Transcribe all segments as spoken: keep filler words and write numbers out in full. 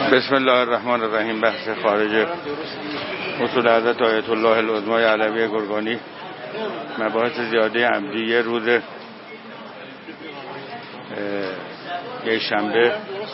بسم الله الرحمن الرحیم. بحث خارج اصول حضرت آیت الله العظمای علوی گرگانی، مباحث زیاده عمدیه. روز یک شنبه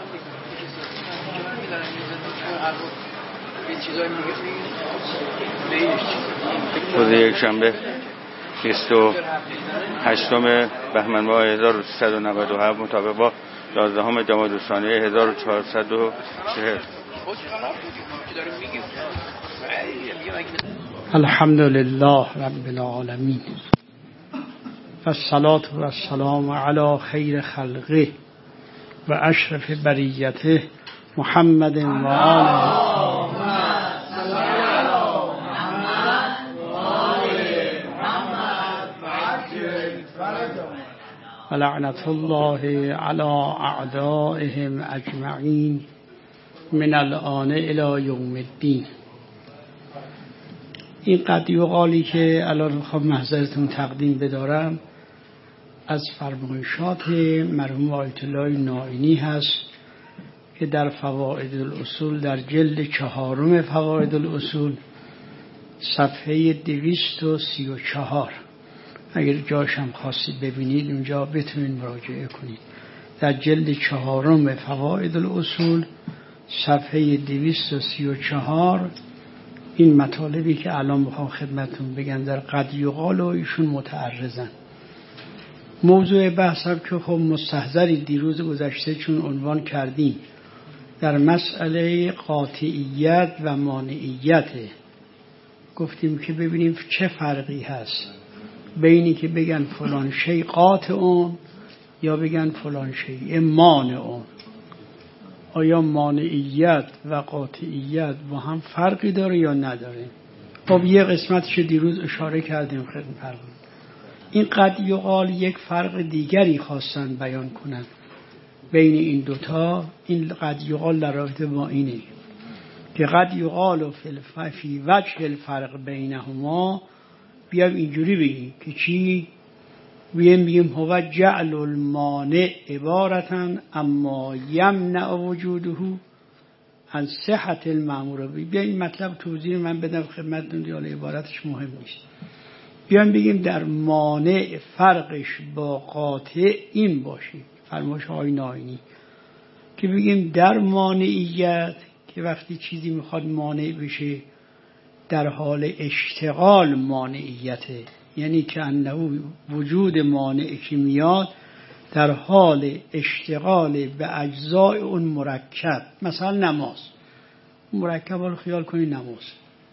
روز یک شنبه بیست و هشتم بهمن ماه هزار و سیصد و نود و هفت مطابق با یازدهم جمادی الثانی هزار و چهارصد و چهل. الحمد لله رب العالمین والصلاة والسلام علی خیر خلقه و اشرف بریته محمد و آله و لعنت الله علی اعدائهم اجمعین من الآن الی یوم الدین. این قدی و قالی که الان میخوام محضرتون تقدیم بدارم از فرمایشات مرحوم آیت الله نائینی هست که در فوائد الاصول در جلد چهارم فوائد الاصول صفحه دویست و سی و چهار، اگر جاشم خواستید ببینید اونجا بتونید مراجعه کنید. در جلد چهارم فوائد الاصول صفحه دویست و سی و چهار این مطالبی که الان میخوام خدمتون بگم در قد یقال و ایشون متعرضن. موضوع بحثم که خب مستحضری دیروز گذشته چون عنوان کردیم در مسئله قاطعیت و مانعیت، گفتیم که ببینیم چه فرقی هست بینی که بگن فلان شی قاطعون یا بگن فلان شی مانعون. آیا مانعیت و قاطعیت با هم فرقی داره یا نداره؟ خب یه قسمتش دیروز اشاره کردیم خدمت. این قد یقال یک فرق دیگری خواستن بیان کنن بین این دوتا. این قد یقال در رابطه با اینه که قد یقال و فی وجه الفرق بینهما، بیایم اینجوری بگیم که چی؟ بیایم بگیم هو جعل المانع عبارتا اما یمنع وجوده عن صحت المأمور. بیایم این مطلب توضیح من بدم خدمتتون، دیال عبارتش مهم نیست. بیایم بگیم در مانع فرقش با قاطع این باشه، فرمایش آقای نائینی که بگیم در مانعیت که وقتی چیزی میخواد مانع بشه در حال اشتغال مانعیته، یعنی که انه وجود مانع که میاد در حال اشتغال به اجزای اون مرکب. مثلا نماز، مرکب رو خیال کنی نماز،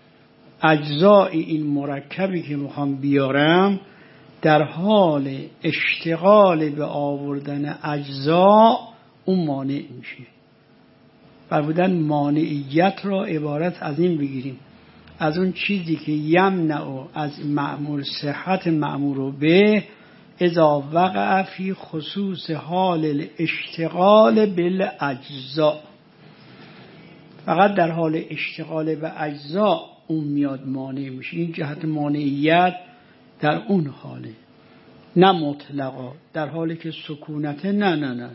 اجزای این مرکبی که میخوام بیارم در حال اشتغال به آوردن اجزا اون مانع میشه. فرمودن مانعیت را عبارت از این بگیریم، از اون چیزی که یمنع از مأمور صحت مأمور به اذا وقع فی خصوص حال الاشتغال بالاجزاء، فقط در حال اشتغال به اجزا اون میاد مانع میشه. این جهت مانعیت در اون حاله، نه مطلقا در حالی که سکونت نه نه نه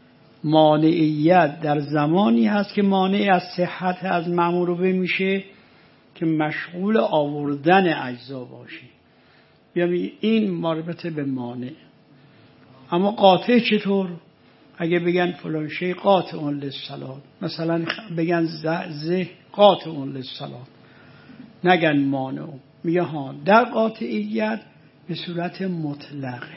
مانعیت در زمانی هست که مانع از صحت از مأمور به میشه که مشغول آوردن اجزا باشی. بیایم این مربوط به مانع. اما قاطع چطور؟ اگه بگن فلان شی قاطع للصلاة، مثلا بگن زه قاطع للصلاة، نگن مانع، میگه ها در قاطعیت به صورت مطلقه.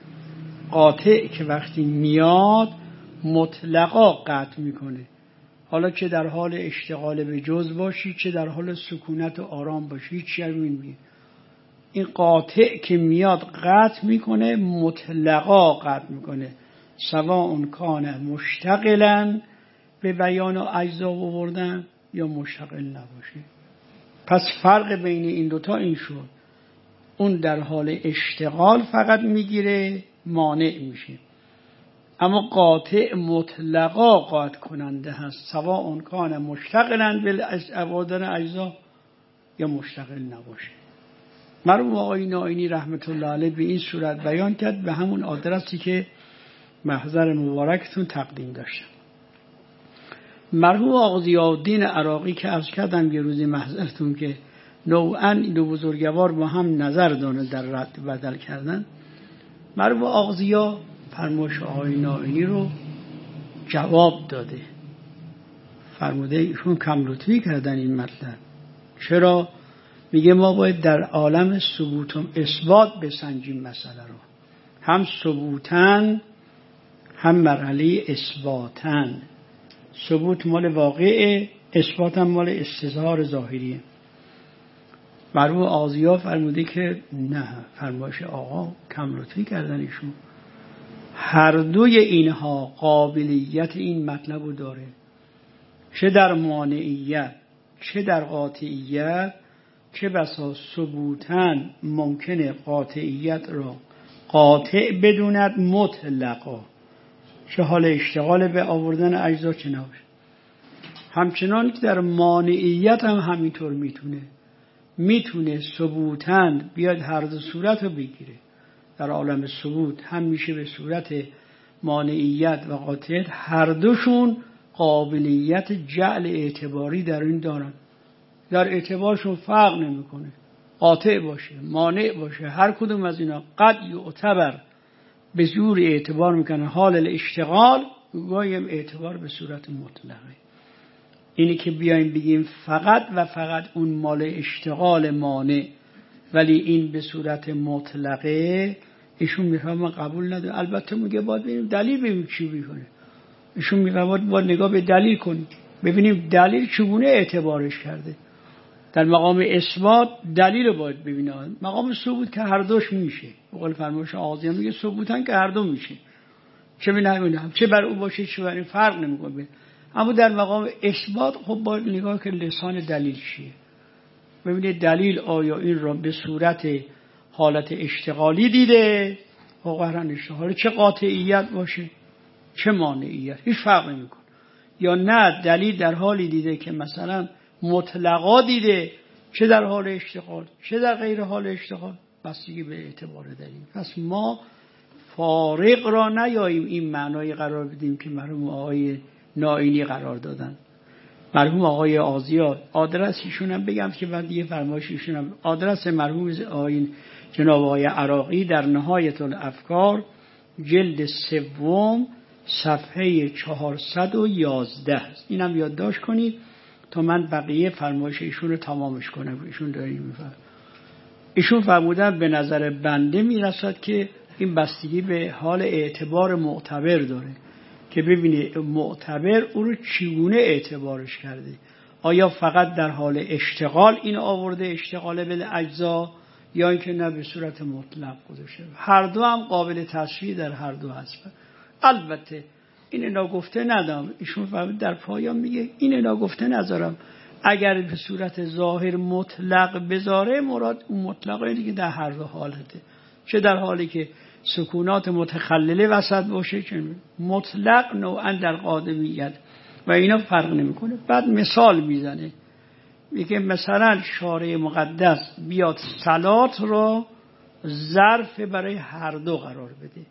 قاطع که وقتی میاد مطلقا قطع میکنه، حالا چه در حال اشتغال به جز باشی چه در حال سکونت و آرام باشی، چی این این قاطع که میاد قطع میکنه، مطلقا قطع میکنه، سواء کان مشتغلا به بیان و اجزا آوردن یا مشتغل نباشه. پس فرق بین این دوتا این شد، اون در حال اشتغال فقط میگیره مانع میشه، اما قاطع مطلقا قاطع کننده هست، سواء کان مشتغلا به آوردن اجزا یا مشتغل نباشه. مرحوم آقای نائینی رحمت الله علیه به این صورت بیان کرد، به همون آدرسی که محضر مبارکتون تقدیم داشتم. مرحوم آقا ضیاءالدین عراقی که عرض کردم یه روزی محضرتون که نوعاً این دو بزرگوار با هم نظر دارن در رد بدل کردن، مرحوم آقا ضیا فرمایش آقای نائینی رو جواب داده، فرموده ایشون کم لطفی کردن این مطلب. چرا؟ میگه ما باید در عالم ثبوت و اثبات بسنجیم مسئله رو، هم ثبوتن هم مرحله اثباتن. ثبوت مال واقعه، اثبات هم مال استظهار ظاهریه. مرحوم آقا ضیا فرموده که نه، فرمایش آقا کم لطفی کردن ایشون. هر دوی اینها قابلیت این مطلب رو داره، چه در مانعیت چه در قاطعیت. چه بسا ثبوتن ممکنه قاطعیت را قاطع بدوند مطلقا، چه حال اشتغال به آوردن اجزا چه نباشه. همچنان که در مانعیت هم همینطور میتونه میتونه ثبوتن بیاد هر دو صورت رو بگیره. در عالم ثبوت هم میشه به صورت مانعیت و قاطعیت، هر دوشون قابلیت جعل اعتباری در این دارن، در اعتبارشون فرق نمیکنه، قاطع باشه مانع باشه، هر کدوم از اینا قد یعتبر به زور اعتبار میکنه. حال الاشتغال گاهی اعتبار به صورت مطلقه. اینی که بیایم بگیم فقط و فقط اون مال اشتغال مانع ولی این به صورت مطلقه، ایشون میفهمه قبول نداره. البته میگه باید ببینیم دلیل ببینیم چی میکنه. ایشون میگه باید نگاه به دلیل کنیم، ببینیم دلیل چگونه اعتبارش کرده. در مقام اثبات دلیل رو باید ببینیم، مقام ثبوت که هر دوش میشه. به قول فرمایش آغازی هم میگه ثبوتن که هر دو میشه، چه بنابراین چه بر او باشه چه بر این فرق نمیکنه. اما در مقام اثبات خب باید نگاه که لسان دلیل چیه، ببینید دلیل آیا این را به صورت حالت اشتغالی دیده و قهرن اشتغالی، چه قاطعیت باشه چه مانعیت هیچ فرق نمیکنه، یا نه دلیل در حالی دیده که مثلا مطلقا دیده، چه در حال اشتغال چه در غیر حال اشتغال، بستگی به اعتبار دلیل. پس ما فارق را نیاییم این معنای قرار بدیم که مرحوم آقای نائینی قرار دادن. مرحوم آقای آزیا آدرس ایشون هم بگم که بعد دیگه فرمایش ایشون هم آدرس مرحوم آقای جناب آقای عراقی در نهایت الافکار جلد سوم صفحه چهارصد و یازده است. اینم یادداشت کنید تا من بقیه فرمایش ایشون رو تمامش کنم. ایشون داری میفهم ایشون فرمودن به نظر بنده میرسد که این بستگی به حال اعتبار معتبر داره که ببینه معتبر او رو چگونه اعتبارش کرده، آیا فقط در حال اشتغال این آورده اشتغال به اجزا یا اینکه نه به صورت مطلق گذاشته. هر دو هم قابل تصویر در هر دو هست. البته این ناگفته ندارم، ایشون فرمود در پایان میگه این ناگفته نذارم، اگر به صورت ظاهر مطلق بذاره مراد اون مطلق اینه که در هر دو حالته، چه در حالی که سکونات متخلله وسط باشه چه مطلق نوعا در قادمیت و اینا فرق نمیکنه. بعد مثال میزنه میگه مثلا شارع مقدس بیاد صلات رو ظرف برای هر دو قرار بده.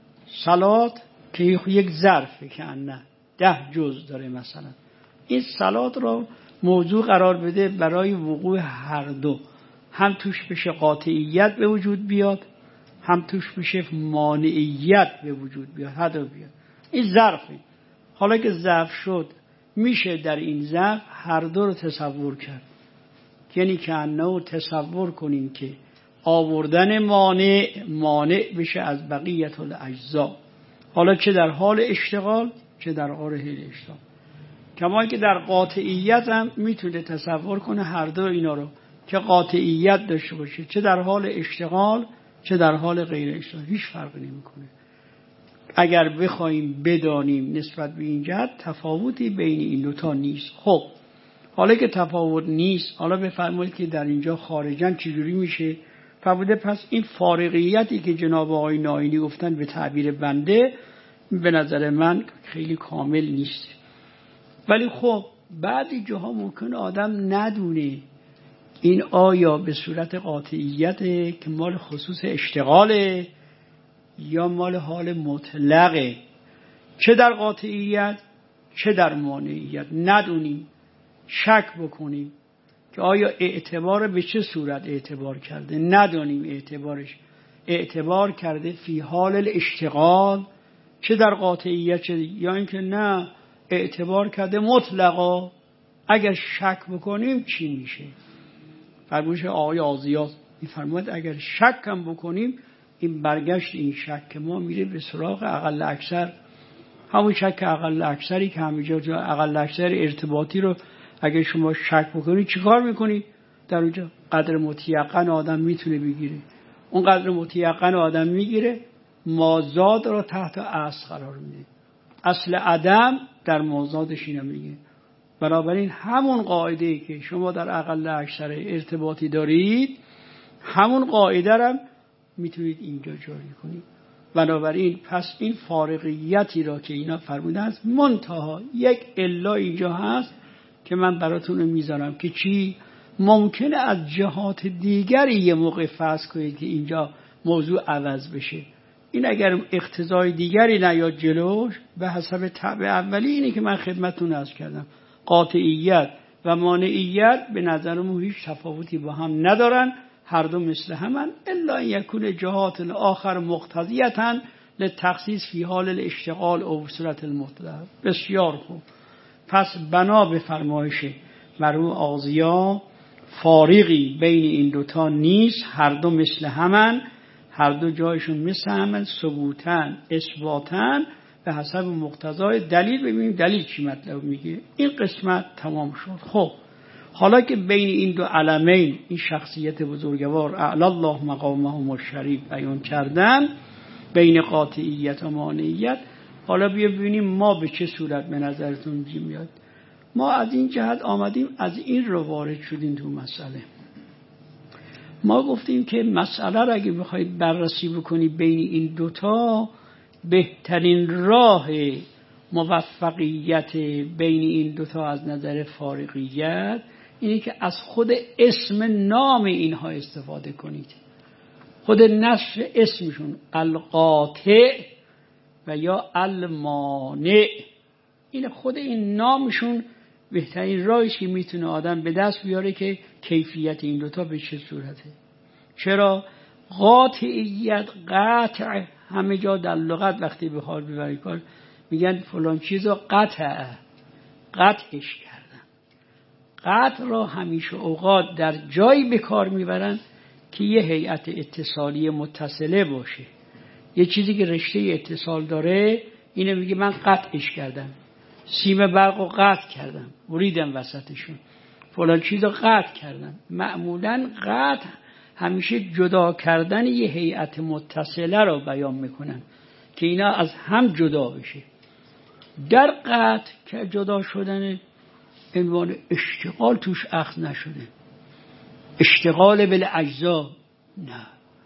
صلات که یک ظرفه که نه ده جز داره، مثلا این صلات رو موضوع قرار بده برای وقوع هر دو، هم توش بشه قاطعیت به وجود بیاد هم توش بشه مانعیت به وجود بیاد، هر دو بیاد. این ظرفه. حالا که ظرف شد میشه در این ظرف هر دو رو تصور کرد، یعنی که انه تصور کنیم که آوردن مانع مانع بشه از بقیت الاجزا، حالا چه در حال اشتغال چه در حال اشتغال. کما که در قاطعیت هم میتونه تصور کنه هر دو اینا رو که قاطعیت داشته باشه، چه در حال اشتغال چه در حال غیر اشتغال، هیچ فرقی نمیکنه. اگر بخوایم بدانیم نسبت به این جهت تفاوتی بین این دو تا نیست. خب حالا که تفاوت نیست، حالا بفرمایید که در اینجا خارجاً چجوری میشه فرموده. پس این فارغیتی که جناب آقای نائینی گفتن به تعبیر بنده به نظر من خیلی کامل نیست، ولی خب بعضی جاها ممکن آدم ندونه این آیا به صورت قاطعیت که مال خصوص اشتغاله یا مال حال مطلقه. چه در قاطعیت چه در مانعیت ندونیم، شک بکنیم که آیا اعتبار به چه صورت اعتبار کرده، ندانیم اعتبارش اعتبار کرده فی حال الاشتغال چه در قاطعیت چه، یا اینکه نه اعتبار کرده مطلقا. اگر شک بکنیم چی میشه؟ فرمایش آقای آزیاز میفرماید اگر شک هم بکنیم این برگشت این شک ما میره به سراغ اقل اکثر، همون شک اقل اکثری که همینجا جا اقل اکثر ارتباطی رو اگر شما شک بکنید چیکار میکنید؟ در اونجا قدر متیقن آدم میتونه بگیره، اون قدر متیقن آدم میگیره، مازاد رو تحت اصل قرار میده، اصل عدم در مازادش اینو میگه. بنابراین همون قاعده که شما در اقل اکثر ارتباطی دارید همون قاعده رو میتونید اینجا جاری کنید. بنابراین پس این فارغیتی را که اینا فرمودن است، منتها یک الا اینجا هست که من براتون میذارم که چی؟ ممکنه از جهات دیگری یه موقع فرض کنید که اینجا موضوع عوض بشه. این اگر اقتضای دیگری نیاد جلوش به حسب طبع اولی اینه که من خدمتتون عرض کردم، قاطعیت و مانعیت به نظرم هیچ تفاوتی با هم ندارن، هر دو مثل همن، الا یکون جهات آخر مقتضیتاً للتخصیص فی حال الاشتغال او صورت المطلق. بسیار خوب. پس بنا به فرمایش مرحوم آزیا فارقی بین این دوتا نیست، هر دو مثل همن، هر دو جایشون مثل همن، ثبوتن اثباتن به حسب مقتضای دلیل. ببینیم دلیل چی مطلب میگه. این قسمت تمام شد. خب حالا که بین این دو علمین این شخصیت بزرگوار اعلی الله مقامهم الشریف بیان کردن بین قاطعیت و مانعیت، حالا بیا ببینیم ما به چه صورت به نظرتون میاد. ما از این جهت آمدیم از این رو وارد شدیم تو مسئله. ما گفتیم که مسئله را اگه بخواید بررسی بکنی بین این دوتا، بهترین راه موفقیت بین این دوتا از نظر فارغیت اینه که از خود اسم نام اینها استفاده کنید. خود نصف اسمشون القاطع و یا المانع، این خود این نامشون بهترین راهی که میتونه آدم به دست بیاره که کیفیت این دوتا به چه صورته. چرا؟ قاطعیت، قطع، همه جا در لغت وقتی به حال ببری کار میگن فلان چیزو قطع، قطعش کردن. قطع را همیشه اوقات در جایی به کار میبرن که یه هیئت اتصالی متصله باشه، یه چیزی که رشته اتصال داره، اینو میگه من قطعش کردم، سیم برقو قطع کردم، بریدم وسطشون، فلان چیزو قطع کردم. معمولاً قطع همیشه جدا کردن یه هیئت متصله رو بیان میکنن که اینا از هم جدا بشه. در قطع که جدا شدن عنوان اشتغال توش اخذ نشده، اشتغال بالاجزا نه،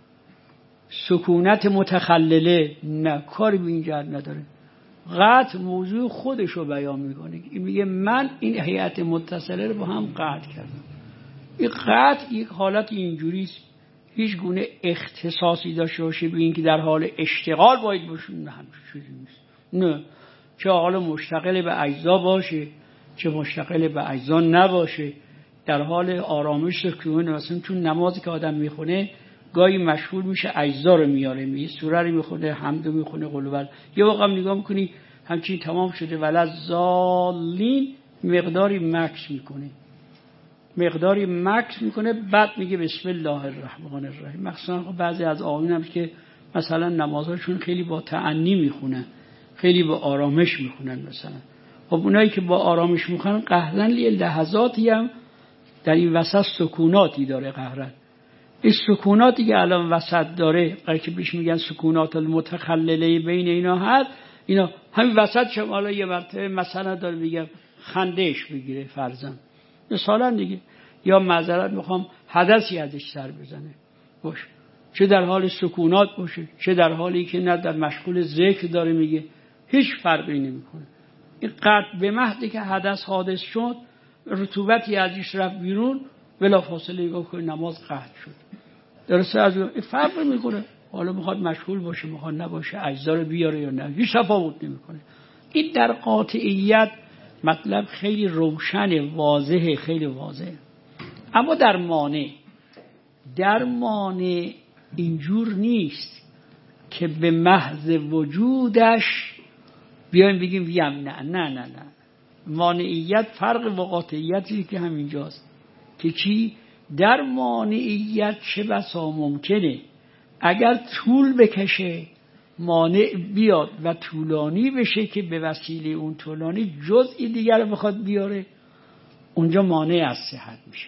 سکونت متخلله نه، کاری به این جهت نداره. قطع موضوع خودش رو بیان میکنه، میگه من این هیئت متصله رو با هم قطع کردم. این قطع یک حالت اینجوریست، هیچ گونه اختصاصی داشته باشه به این که در حال اشتغال باید باشه، نه همچون چیزی نیست. نه، چه حالا مشتغل به اجزا باشه چه مشتغل به اجزا نباشه، در حال آرامش سکون. مثلا چون نمازی که آدم میخونه گاهی مشغول میشه اجزا رو میاره، می سوره رو میخونه، حمد رو میخونه، قل هو، یه واقعا نگاه میکنی همچین تمام شده ولا ضالین، مقداری مکث میکنه مقداری مکث میکنه بعد میگه بسم الله الرحمن الرحیم. مثلا بعضی از آیین هم که مثلا نمازاشون خیلی با تأنی میخونن، خیلی با آرامش میخونن، مثلا خب اونایی که با آرامش میخونن قهرن لیه لحظاتی هم در این وسط سکوناتی داره. قهرن این سکوناتی که الان وسط داره، قرار که بیش میگن سکونات المتخلله بین اینا هست، اینا همین وسط شما یه مرتبه مثلا داره میگه خندهش بگیره فرضاً مثلا دیگه، یا معذرت میخوام حدثی ازش سر بزنه باشه، چه در حال سکونات باشه چه در حالی که نه در مشغول ذکر داره میگه، هیچ فرقی نمیکنه. این قطع به محضی که حدث حادث شد، رطوبتی ازش رفت بیرون، بلا فاصله نگاه کنه نماز قطع شد. درسته؟ از این فرق میکنه، حالا میخواد مشغول باشه میخواد نباشه، اجزا رو بیاره یا نه، هیچ تفاوت نمیکنه. این در قاطعیت مطلب خیلی روشن، واضحه، خیلی واضح. اما در مانع در مانع اینجور نیست که به محض وجودش بیایم بگیم ویم نه نه نه نه. مانعیت فرق با قاطعیتی که همینجاست که چی؟ در مانعیت چه بسا ممکنه اگر طول بکشه مانع بیاد و طولانی بشه که به وسیله اون طولانی جزئی دیگر رو بخواد بیاره، اونجا مانع از صحت میشه.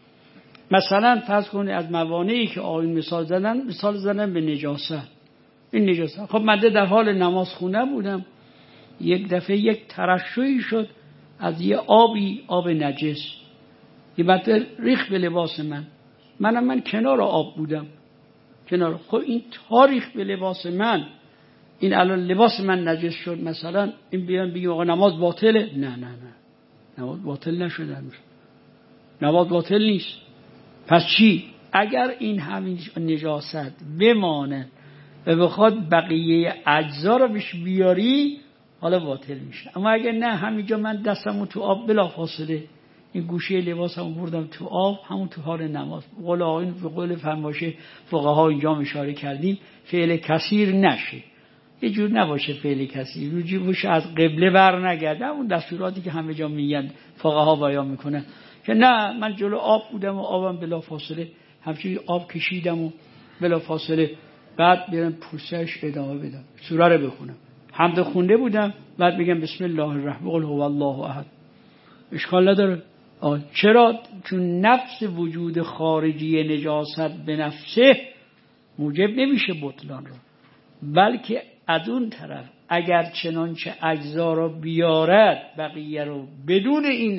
مثلا فرض کنید از موانعی که آیین مثال زدن، مثال زدن به نجاست. این نجاست، خب من در حال نماز خونه بودم، یک دفعه یک ترشحی شد از یه آبی، آب نجس، یه بطل ریخ به لباس من، منم من کنار آب بودم، کنار. خب این تاریخ به لباس من، این الان لباس من نجس شد، مثلا این بیان بگیم آقا نماز باطله؟ نه نه نه، نماز باطل نشده، نماز باطل نیست. پس چی؟ اگر این همین نجاست بمانه و بخواد بقیه اجزا رو بهش بیاری حالا باطل میشه. اما اگر نه، همینجا من دستمو تو آب بلا فاصله این گوشه لباسمو بردم تو آب، همون تو حال نماز، قول آقایون به قول فرماشه فقها اینجا اشاره کردیم فعل کثیر نشه، یه جور نباشه فعل کثیر، روجی باشه از قبله بر نگرده، اون دستوراتی که همه جا میگن فقها بیان میکنن که نه من جلو آب بودم و آبم بلا فاصله همچنین آب کشیدم و بلا فاصله بعد بیارم پرسش ادامه بدم، سوره رو بخونم، حمد خونده بودم، بعد بگم بسم الله الرحمن قل هو الله احد، اشکال نداره. چرا؟ چون نفس وجود خارجی نجاست به نفسه موجب نمیشه بطلان رو، بلکه از اون طرف اگر چنانچه اجزا رو بیارد بقیه رو بدون این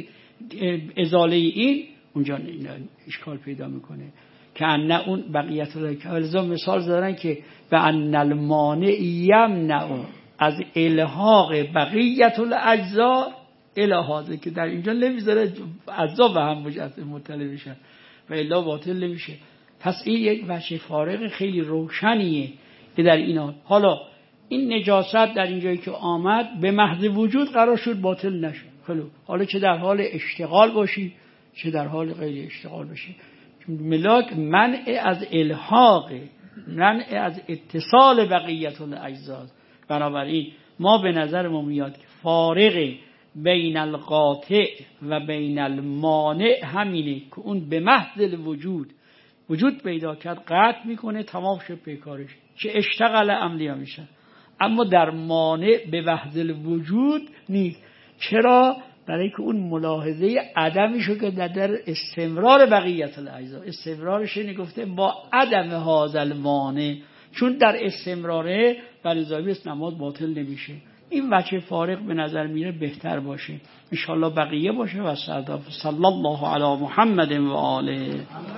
ازاله این، اونجا اشکال پیدا میکنه که ان اون بقیت رو که الزام مثال دارن که به ان المانع یمنع از الحاق بقیت الاجزا الهازه، که در اینجا نمیذاره اجزا به هم مطلع بشن و الا باطل نمیشه. پس این یک وجه فارق خیلی روشنیه که در اینا حالا این نجاست در اینجایی که آمد به محض وجود قرار شد باطل نشه. خلو حالا چه در حال اشتغال باشی چه در حال غیر اشتغال باشی، ملاک منع از الحاق، منع از اتصال بقیت الاجزا. بنابراین ما به نظر ما میاد که فارق بین القاطع و بین المانع همینه که اون به محض وجود وجود پیدا کرد قطع میکنه، تمام شد پیکارش، چه اشتغل عملی ها میشه. اما در مانع به محض وجود نیست. چرا؟ برای که اون ملاحظه عدمیشو که در, در استمرار بقیت الاجزا، استمرارش نگفته با عدم هذا المانع، چون در استمراره بلزامی است نماز باطل نمیشه. این وجه فارق به نظر میره بهتر باشه. انشالله بقیه باشه. و صلی الله علی محمد و آله.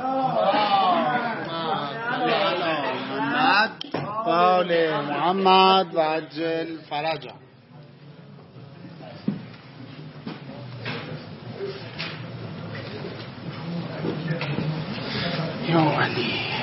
و آل محمد و عجل فرجا. یا علی